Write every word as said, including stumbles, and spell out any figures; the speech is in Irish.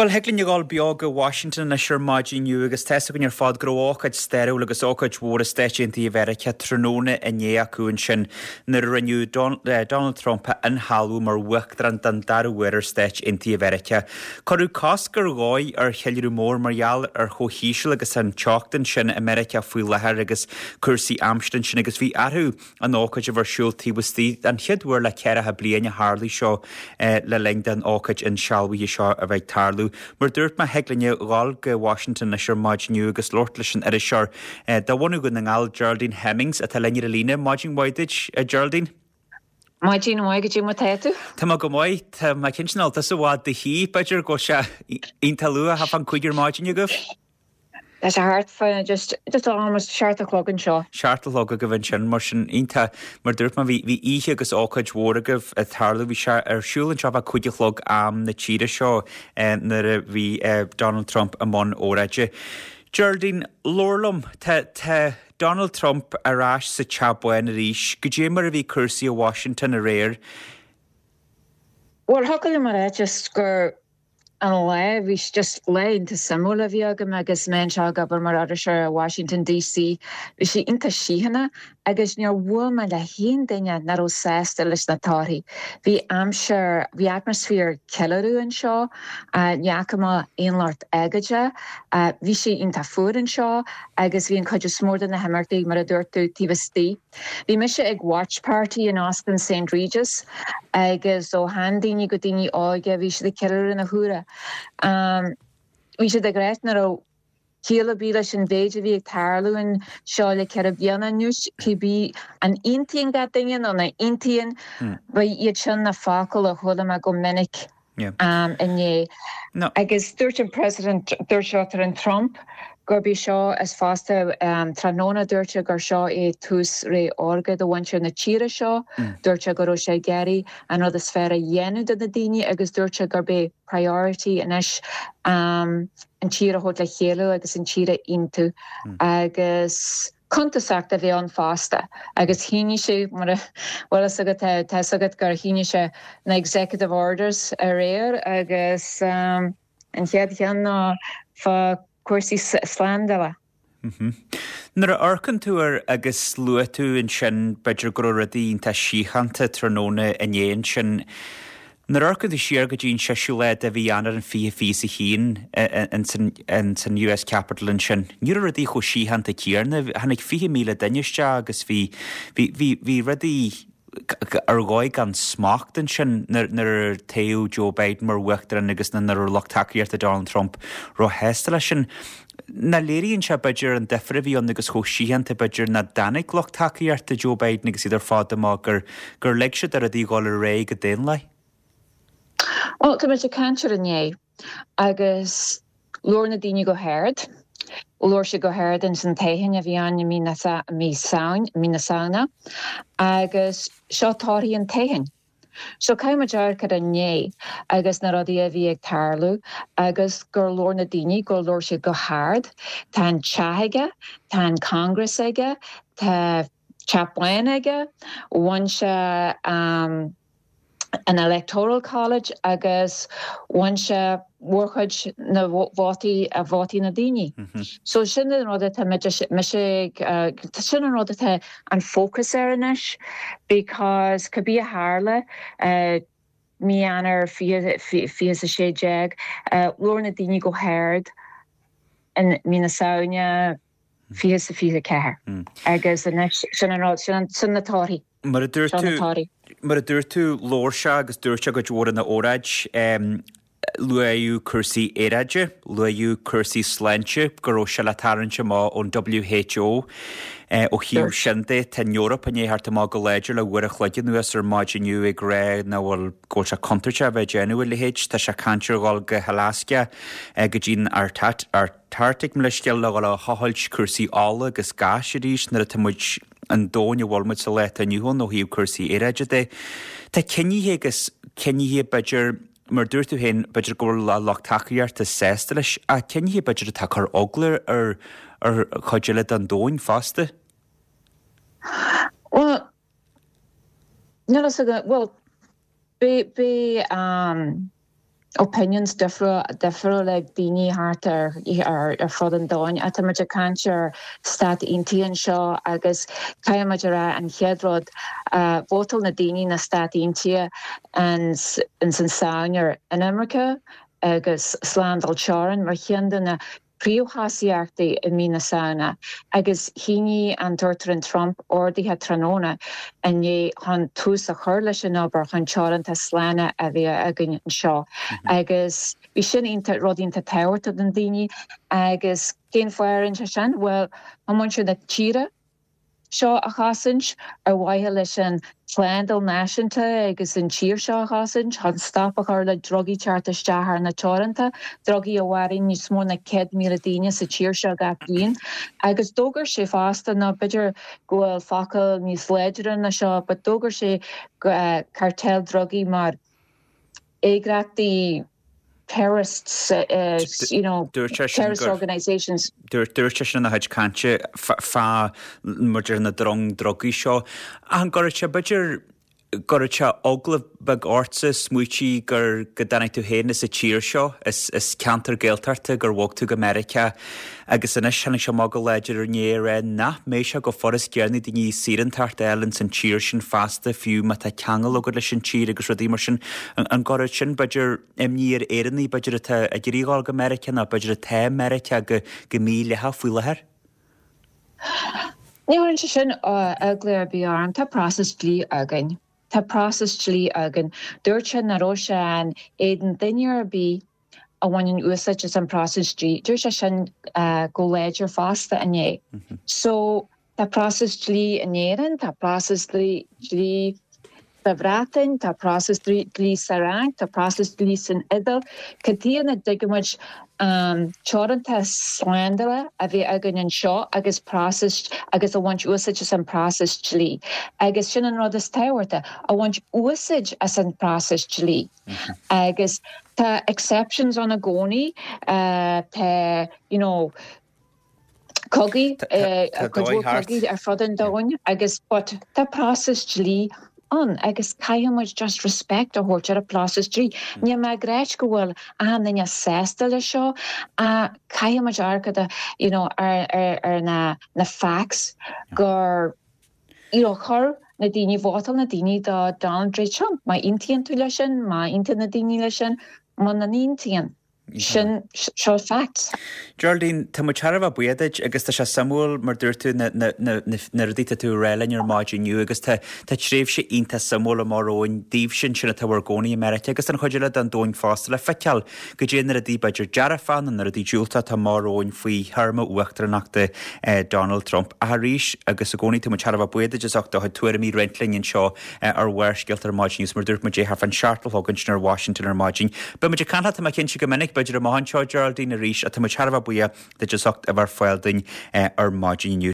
Well, heglan you all bioga Washington na sure margin you agus test gon your fad grow ok stereo agus ok war a stage in the America tronone en ya kunshin na renew Donald Trump in halu mar wchtran dan dar wer stage in the America Coru Coscar goy ar hellu more marial ar ho hishel agus an chalkton shin America fu lahar agus cursi Amston shin agus vi ahu an ok of shulti was the and hid were la kera ha blian Harley show la lengdan ok in shall we show about Tarlu Mar dúirt ma heglinne gáil go Washington na sir maid nniu agus lortlisin ar is sir da bhhaú go na ngáil Geraldine Hemmings a tal leine lína maidin waidid Geraldine Maidin waige dí matétu Tá go mai tá ma kinsinal tas a wad de hí beidir go se in talú a ha fan cuigur maidin go That's a hard for just just almost short o'clock and shaw. Short o'clock a given mar sin inta mar dúirt ma bhí bhí ihe agus ócaid mhóragah a tarla bhí se ar siúil an trabh cuideachlog am na tíre seo na bhí Donald Trump amón óraide. Geraldine Lorlum tá Donald Trump arás sa teabhain a rís go dé mar a bhí cursaí a Washington a réir. Well, hocail mar just gur an le bhís just le into samúla bhíagam agus men seo gabar mar ar se Washington D C bhí si inta síhanna agus near bhfuil me le híon daine nar ó sésta leis na táirtí. Bhí amsir bhí atmosfér ceilú an seo neachama aonlart agaide bhí si inta fuair an seo agus bhí an chuidir smórda na hamartaí mar a dúirtú tíbhtí. Bhí me se ag watch party in Austin Saint Regis agus ó handaine go daoine áige bhí si de ceilú in na húra. Um, we should agree now. Kiela bí leis an bhéidir bhí ag tarlú an seo le ceir bheanna núis cibí an intíon ga daine nó na intíon ba iad sin na fácail a thuda me go minic um, inné. No. Agus dúirt an President dúirtear an Trump gur bhí seo as fásta um, tróna dúirte gur seo é tús ré orga do bhaintse na tíre seo, dúirte gur ó sé geirí an rud a sféra dhéanú de na daine agus dúirte gur bé priority inis um, an tíre hód le chéalú agus an tíre intu agus contasach a bhí an fásta agus híine sé mar bhfuil agad tá agad gur híine sé na executive orders a réir agus um, an chead chean ná fa cuasaí slándala. Nar a orcan túair agus lua tú in sin beidir go rudaí tá síchananta tróna inéon sin Nar orcad i siar go dtín seisiú le a bhí anar an fi fi sa hín in san U S Capitol in sin. Níor rudaí chu síchananta cíarna hanig fi míle daneiste agus bhí bhí rudaí ar gáid gan smacht in sin nar taú Joe Biden mar bhuachtar agus na nar lochtaíart a Donald Trump ro heasta lei sin. Na léiríonn se beidir an defra bhíon agus cho síhananta beidir na danig lochtaíart a Joe Biden agus idir fád amá gur gur leig se ar a dí gáil a ré go déon lei. Well, tá a cantir inné agus lór na daine go háird. Lór se go háird in san taithin a bhí an mí na saona agus seo táirí an taithin. So caiim dear cad a né agus na rodí a bhí ag tarlú agus gur lór na daine gur lór se go háird tá an teaige, tá an Congress aige, tá Chapláin aige, bhain se um, an electoral college agus bhain se mórchuid na bhátí a bhátí na daine. So sin an rud atá me sin an rud atá an focus ar inis because could be a hála uh, mí anar fi a sé deag lór na daine go háird in mí na saoine fi a fi a ceair agus sin an rud sin na táirí. Mar a dúir tú Mar a dúir tú lór se agus dúirte go dúir na óráid um, luaú cursaí éiraide, luaú cursaí sláinte gur se le tarintse má ón W H O ó chiú sinnta ten Europa an éthart má go léidir le bhuiir a chluidean nuas ar maidiniu ag ré na bhfuil ggóil se contarte a bheith déanú le héid tá se cantir gáil go Halasca go dtín ar tartic me leisceil le gáil a chaáilt cursaí ála agus gas a rís nar a tamuid an dóin a bhfuilmuid sa leit a nniuhon ó híú cursaí éiraide dé. Tá cinnithe agus cinnithe beidir mar dúir tú hen beidir gur le lochtaíart a sésta leis a cinnithe beidir a takear oglair ar ar chuideile an dóin fásta? Well, no, well, be be um opinions differ differ like dini hart ar ar ar fod an dain a tá muid a cantir stat intíon seo agus caiimiid ra an cheadrod uh, bótal na dini na stat intia an in san saoir in America agus slandal charan mar cheandan na príomhthasíochtaí i mína saona agus híní an dúirtar an Trump ordaithe tróna in é chun tús a chuir leis an obair chun tearanta sláine a bhí agan an seo. Agus bhí sin ionta rodínta táhairta den daoine agus cén foiarann se sin, well, an sin na tíre seo a chasann ar waithe leis an Flandal náisiúnta agus an tír seo a chasann, chun stop a chuir le drogaí teartasteachar na tearanta, drogaí a bhhairinn níos mó na céad míle daoine sa tír seo gach bliain. Agus dógar sé fásta na beidir gohfuil facail níos léidireann na seo, but dógar sé uh, cartel drogaí mar éireachtaí terrorists, uh, you know, terrorist organisations. Dúirte sin na heid cante fá muidir na drong drogaí seo. An goirte beidir goirte oglah bag orta smuotí gur go danna tú héna sa tír seo is is cantar géaltarta gur bhóg tú go America agus inis sena seo mága leidir ar néire na mé se go forras gearna de ní síran tart eilinn san tír sin fasta fiú me tá ceangal agur leis an tír agus rodí mar sin an goir sin beidir imní ar éannaí beidir a gríáil go America na beidir a té America go go mí letha fuileir? Níharann se sin agla bí arm tá process lí again. Tá process lí agan. Dúirte na róise an éan daine bí a bhain úsáid an process lí. Dúir se sin uh, go léidir fásta ané. Mm-hmm. So tá process lí anéan, tá process lí lí bhrátain, tá process lí sarang, tá process lí san idal. Catíana digamuid um, teoranta slándala a bhí agan an seo agus process agus a bhaint úsáid as an process lí. Agus sin an rud is táhairta a bhaint úsáid as an process lí. Mm-hmm. Agus tá exceptions an a gcónaí, uh, tá, you know, cogaí, uh, cogaí ar fud an dáin, agus but tá process lí an agus caiimiid just respect a thuirtear a process lí. Ní me gréit go bhfuil ahanana sésta le seo a caiimiid arcada, you know, ar, ar, ar na, na facts gur, you know, chur na daoine bhátal na daoine dá Donald J. Trump. Má intíonn tú lei sin, má intíonn na daoine lei sin, má na intíonn. Sin seo facts. Geraldine, tá mu tearmh buideid agus tá se samúil mar dúirtú na dtíta tú réilein ar máidiniu agus tá tríomh sé ionta samúla marróin díobh sin sinna tá bhar gcónaí America agus an chuidir le an dóin fásta le feiceal go déanaar a dtí beidir dearafan an ar a dtí dúilta tá marróin faoi thurma uachtar nachta Donald Trump. A ríis agus a gcónaí tá mu tearmh buideid is achta tuair mí rentling seo ar bhhaircealt ar máidinius mar dúirt mu dé hafan seaartla thugann sin ar Washington ar máidin. Ba mu canna tá cin si go minic beidir a máhanseo Geraldine a ríis a tá mu tearmh buia de just a bhar foiil dain ar máidiniu.